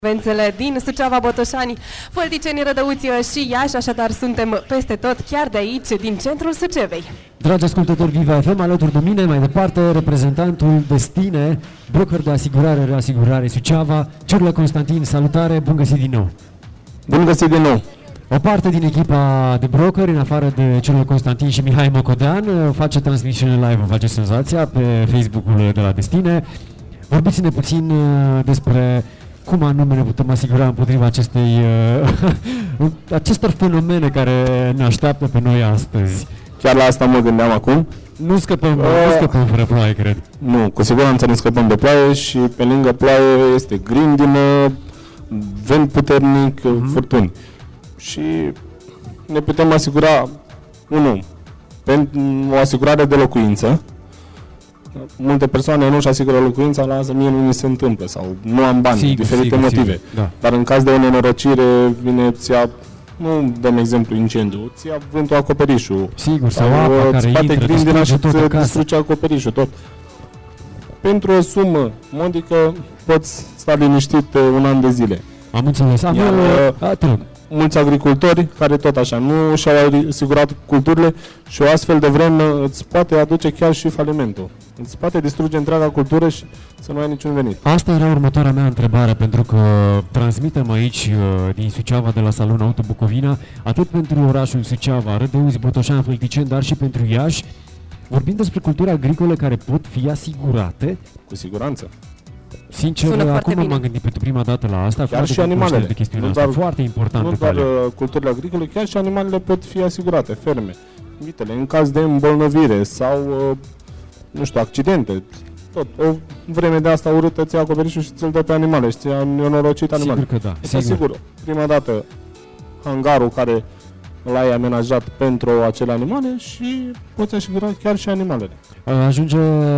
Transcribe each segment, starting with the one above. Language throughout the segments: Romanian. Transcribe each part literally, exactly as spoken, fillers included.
Vențele din Suceava, Botoșani, Fălticeni, Rădăuți și Iași, așadar suntem peste tot, chiar de aici, din centrul Sucevei. Dragi ascultători Viva F M, alături de mine, mai departe, reprezentantul Destine, broker de asigurare, reasigurare Suceava, Ciurlă Constantin, salutare, bun găsit din nou! Bun găsit din nou! O parte din echipa de broker, în afară de Ciurlă Constantin și Mihai Mocodean, face transmisiune live, face senzația pe Facebook-ul de la Destine. Vorbiți-ne puțin despre cum anume ne putem asigura împotriva acestei, uh, acestor fenomene care ne așteaptă pe noi astăzi. Chiar la asta mă gândeam acum. Nu scăpăm, uh, nu scăpăm fără ploaie, cred. Nu, cu siguranță nu scăpăm de ploaie și pe lângă ploaie este grindină, vent puternic, mm-hmm. furtuni. Și ne putem asigura, unu, pentru o asigurare de locuință. Multe persoane nu-și asigură locuința, la asta mie nu mi se întâmplă sau nu am bani, sigur, diferite sigur, motive. Sigur, da. Dar în caz de o nenorocire, vine, ți ia, nu dăm exemplu incendiu, ți ia vântul acoperișul. Sigur, sau apa care intră, grindina și tot îți distruge acoperișul, tot. Pentru o sumă modică poți sta liniștit un an de zile. Am înțeles. Am Iar, eu, mulți agricultori care tot așa nu și-au asigurat culturile și o astfel de vreme îți poate aduce chiar și falimentul. Îți poate distruge întreaga cultură și să nu ai niciun venit. Asta era următoarea mea întrebare, pentru că transmitem aici din Suceava, de la Salon Auto Bucovina, atât pentru orașul Suceava, Rădăuți, Botoșani, Fălticeni, dar și pentru Iași. Vorbim despre culturi agricole care pot fi asigurate. Cu siguranță. Sincer, acum m-am gândit pentru prima dată la asta. Chiar și animalele. De chestiunea asta. Doar, foarte important. Nu doar culturile agricole, chiar și animalele pot fi asigurate, ferme, vitele, în caz de îmbolnăvire sau, nu știu, accidente. Tot. O vreme de asta urâtă ți-a acoperișul și ți-l dă pe animale și ți-a nenorocit animale. Sigur că da. Sigur. Sigur. Prima dată hangarul care l-ai amenajat pentru acele animale și poți asigura chiar și animalele. Ajunge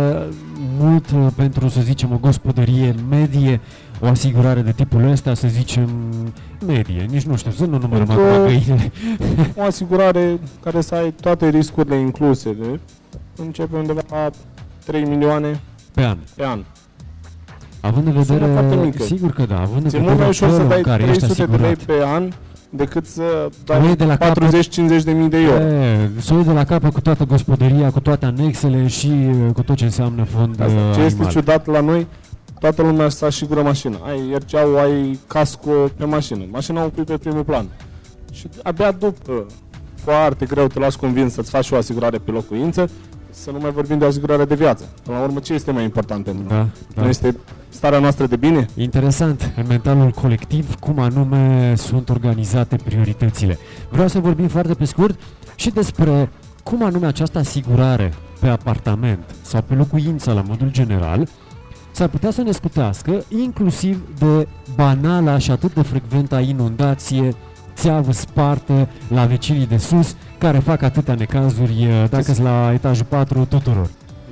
mult pentru, să zicem, o gospodărie medie, o asigurare de tipul ăsta, să zicem, medie, nici nu știu, să nu numărăm acum găinile. O asigurare care să ai toate riscurile incluse, de, începe undeva la trei milioane pe an. Pe an. Având în vedere, sigur că da, având în vedere mult mai ușor să dai trei sute de lei pe an decât să dai patruzeci cincizeci de mii de euro. Să iei de la capăt cu toată gospodăria, cu toate anexele și cu tot ce înseamnă fond asta. Ce animal. este ciudat la noi, toată lumea să asigură mașina. Ai R C A-ul, ai casco pe mașină. Mașina o pui pe primul plan. Și abia după, foarte greu te lași convins să-ți faci o asigurare pe locuință, să nu mai vorbim de o asigurare de viață. Până la urmă, ce este mai important pentru da, noi? Da. Nu este starea noastră de bine? Interesant, în mentalul colectiv, cum anume sunt organizate prioritățile. Vreau să vorbim foarte pe scurt și despre cum anume această asigurare pe apartament sau pe locuință la modul general s-ar putea să ne scutească inclusiv de banala și atât de frecventă inundație, țeavă spartă la vecinii de sus, care fac atâtea necazuri dacă-s la etajul patru tuturor.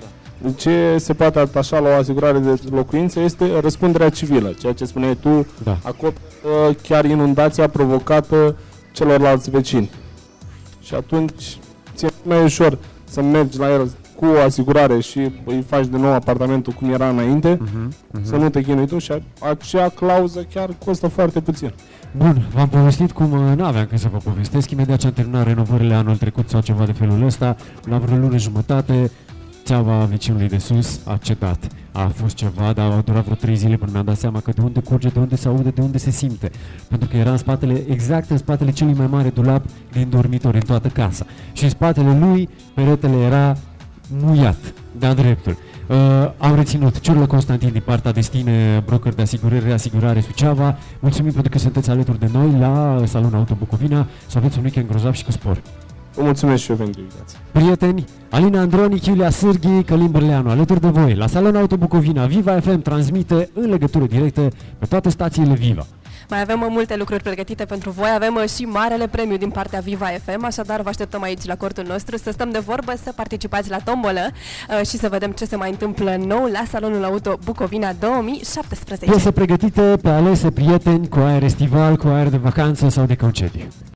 Ce se poate atașa la o asigurare de locuință este răspunderea civilă, ceea ce spuneai tu, da. acoperă chiar inundația provocată celorlalți vecini. Și atunci ți-e mai ușor să mergi la el cu o asigurare și îi faci de nou apartamentul cum era înainte, uh-huh, uh-huh. să nu te chinui tu și acea clauză chiar costă foarte puțin. Bun, v-am povestit cum n-aveam când să vă povestesc. Imediat ce am terminat renovările anul trecut sau ceva de felul ăsta, la vreo lună jumătate, țeava vecinului de sus a cedat. A fost ceva, dar a durat vreo trei zile până mi-am dat seama că de unde curge, de unde se aude, de unde se simte. Pentru că era în spatele, exact în spatele celui mai mare dulap din dormitor în toată casa. Și în spatele lui, peretele era muiat, de-a dreptul. Uh, am reținut Ciurlă Constantin din partea Destine, broker de asigurări, reasigurare Suceava. Mulțumim pentru că sunteți alături de noi la Salon Auto Bucovina. Să aveți un weekend grozav și cu spor. Vă mulțumesc și eu pentru invitație. Prieteni, Alina Andronic, Iulia Sârghi, Călin Bărleanu, alături de voi la Salon Auto Bucovina. Viva F M transmite în legătură directă pe toate stațiile Viva. Mai avem multe lucruri pregătite pentru voi, avem și marele premiu din partea Viva F M, așadar vă așteptăm aici la cortul nostru să stăm de vorbă, să participați la tombolă și să vedem ce se mai întâmplă nou la Salonul Auto Bucovina două mii șaptesprezece. Piese pregătite pe alese prieteni cu aer estival, cu aer de vacanță sau de concediu.